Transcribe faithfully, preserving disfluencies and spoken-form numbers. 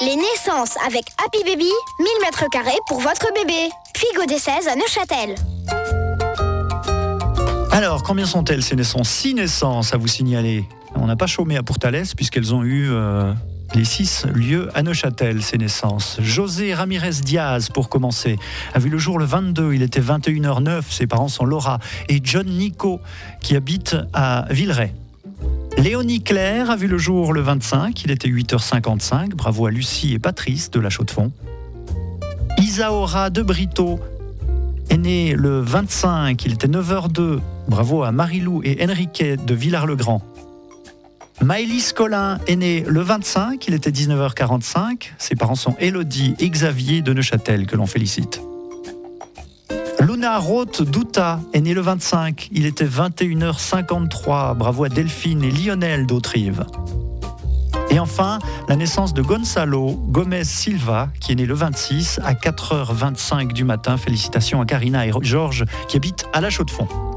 Les naissances avec Happy Baby, mille mètres carrés pour votre bébé. Puy des seize à Neuchâtel. Alors, combien sont-elles ces naissances? Six naissances à vous signaler. On n'a pas chômé à Pourtalès puisqu'elles ont eu euh, les six lieux à Neuchâtel, ces naissances. José Ramirez Diaz, pour commencer, a vu le jour le vingt-deux, il était vingt et une heures neuf, ses parents sont Laura et John Nico, qui habite à Villeray. Léonie Claire a vu le jour le vingt-cinq, il était huit heures cinquante-cinq, bravo à Lucie et Patrice de La Chaux-de-Fonds. Isaora de Brito est née le vingt-cinq, il était neuf heures deux, bravo à Marilou et Enrique de Villars-le-Grand. Maëlys Collin est née le vingt-cinq, il était dix-neuf heures quarante-cinq, ses parents sont Élodie et Xavier de Neuchâtel, que l'on félicite. Luna Roth Douta est née le vingt-cinq, il était vingt et une heures cinquante-trois, bravo à Delphine et Lionel d'Autrive. Et enfin, la naissance de Gonzalo Gomez Silva, qui est né le vingt-six à quatre heures vingt-cinq du matin. Félicitations à Karina et Georges qui habitent à La Chaux-de-Fonds.